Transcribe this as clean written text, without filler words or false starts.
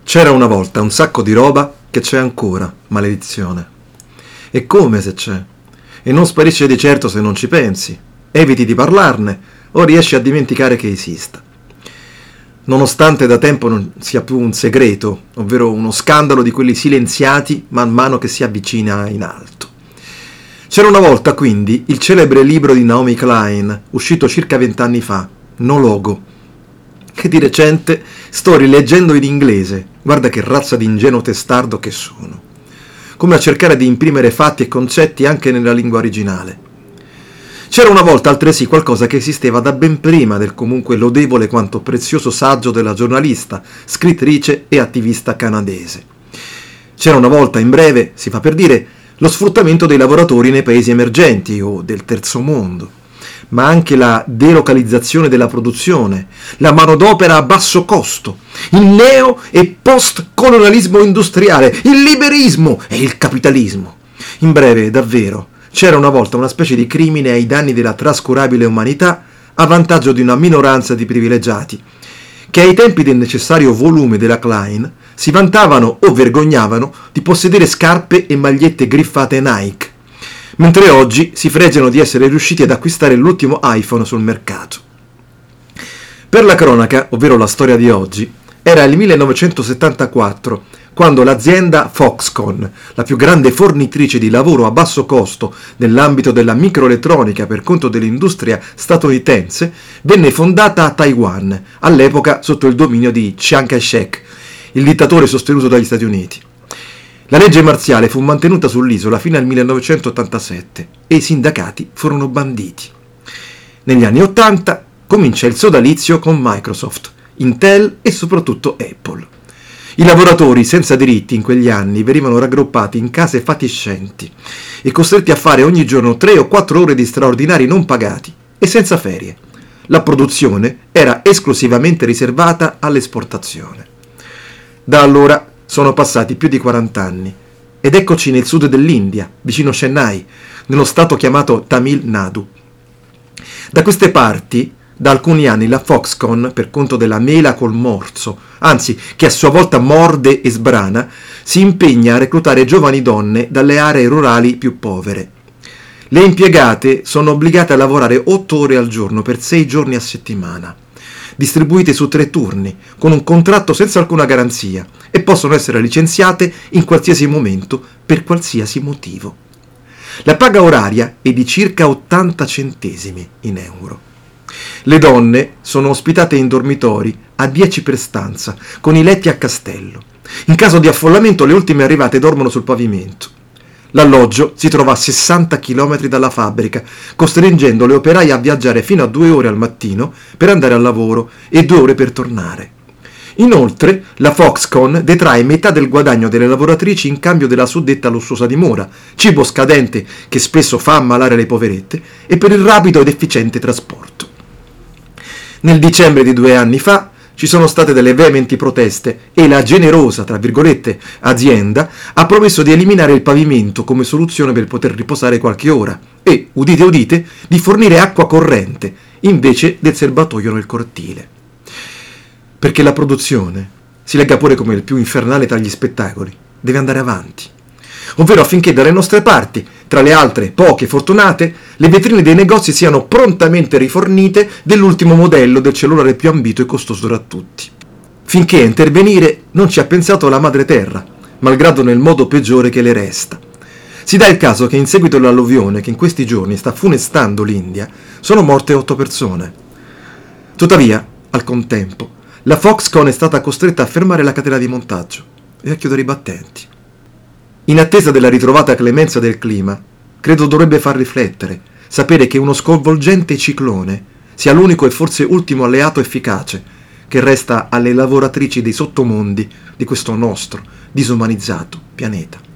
C'era una volta un sacco di roba che c'è ancora, maledizione. E come se c'è? E non sparisce di certo se non ci pensi, eviti di parlarne o riesci a dimenticare che esista. Nonostante da tempo non sia più un segreto, ovvero uno scandalo di quelli silenziati man mano che si avvicina in alto. C'era una volta quindi il celebre libro di Naomi Klein, uscito circa 20 anni fa, No Logo, che di recente sto rileggendo in inglese. Guarda che razza di ingenuo testardo che sono. Come a cercare di imprimere fatti e concetti anche nella lingua originale. C'era una volta altresì qualcosa che esisteva da ben prima del comunque lodevole quanto prezioso saggio della giornalista, scrittrice e attivista canadese. C'era una volta, in breve, si fa per dire, lo sfruttamento dei lavoratori nei paesi emergenti o del terzo mondo, ma anche la delocalizzazione della produzione, la manodopera a basso costo, il neo- e post-colonialismo industriale, il liberismo e il capitalismo. In breve, davvero, c'era una volta una specie di crimine ai danni della trascurabile umanità a vantaggio di una minoranza di privilegiati, che ai tempi del necessario volume della Klein si vantavano o vergognavano di possedere scarpe e magliette griffate Nike, mentre oggi si fregiano di essere riusciti ad acquistare l'ultimo iPhone sul mercato. Per la cronaca, ovvero la storia di oggi, era il 1974, quando l'azienda Foxconn, la più grande fornitrice di lavoro a basso costo nell'ambito della microelettronica per conto dell'industria statunitense, venne fondata a Taiwan, all'epoca sotto il dominio di Chiang Kai-shek, il dittatore sostenuto dagli Stati Uniti. La legge marziale fu mantenuta sull'isola fino al 1987 e i sindacati furono banditi. Negli anni 80 comincia il sodalizio con Microsoft, Intel e soprattutto Apple. I lavoratori senza diritti in quegli anni venivano raggruppati in case fatiscenti e costretti a fare ogni giorno 3 o 4 ore di straordinari non pagati e senza ferie. La produzione era esclusivamente riservata all'esportazione. Da allora sono passati più di 40 anni ed eccoci nel sud dell'India, vicino Chennai, nello stato chiamato Tamil Nadu. Da queste parti, da alcuni anni, la Foxconn, per conto della mela col morso, anzi che a sua volta morde e sbrana, si impegna a reclutare giovani donne dalle aree rurali più povere. Le impiegate sono obbligate a lavorare 8 ore al giorno per 6 giorni a settimana, distribuite su 3 turni, con un contratto senza alcuna garanzia, e possono essere licenziate in qualsiasi momento per qualsiasi motivo. La paga oraria è di circa 80 centesimi in euro. Le donne sono ospitate in dormitori a 10 per stanza, con i letti a castello. In caso di affollamento le ultime arrivate dormono sul pavimento. L'alloggio si trova a 60 km dalla fabbrica, costringendo le operaie a viaggiare fino a 2 ore al mattino per andare al lavoro e 2 ore per tornare. Inoltre, la Foxconn detrae metà del guadagno delle lavoratrici in cambio della suddetta lussuosa dimora, cibo scadente che spesso fa ammalare le poverette, e per il rapido ed efficiente trasporto. Nel dicembre di 2 anni fa ci sono state delle veementi proteste e la generosa, tra virgolette, azienda ha promesso di eliminare il pavimento come soluzione per poter riposare qualche ora e, udite udite, di fornire acqua corrente invece del serbatoio nel cortile. Perché la produzione, si legga pure come il più infernale tra gli spettacoli, deve andare avanti. Ovvero affinché dalle nostre parti, tra le altre poche fortunate, le vetrine dei negozi siano prontamente rifornite dell'ultimo modello del cellulare più ambito e costoso tra tutti. Finché a intervenire non ci ha pensato la madre terra, malgrado nel modo peggiore che le resta. Si dà il caso che in seguito all'alluvione che in questi giorni sta funestando l'India, sono morte 8 persone. Tuttavia, al contempo, la Foxconn è stata costretta a fermare la catena di montaggio e a chiudere i battenti. In attesa della ritrovata clemenza del clima, credo dovrebbe far riflettere sapere che uno sconvolgente ciclone sia l'unico e forse ultimo alleato efficace che resta alle lavoratrici dei sottomondi di questo nostro disumanizzato pianeta.